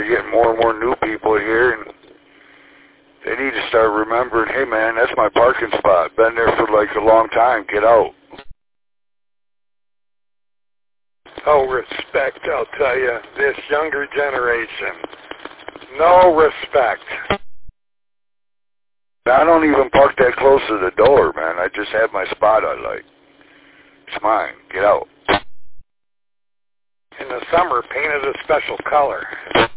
they're getting more and more new people here, and they need to start remembering, hey man, that's my parking spot. Been there for like a long time. Get out. No respect, I'll tell you. This younger generation. No respect. I don't even park that close to the door, man. I just have my spot I like. It's mine. Get out. In the summer, paint it a special color.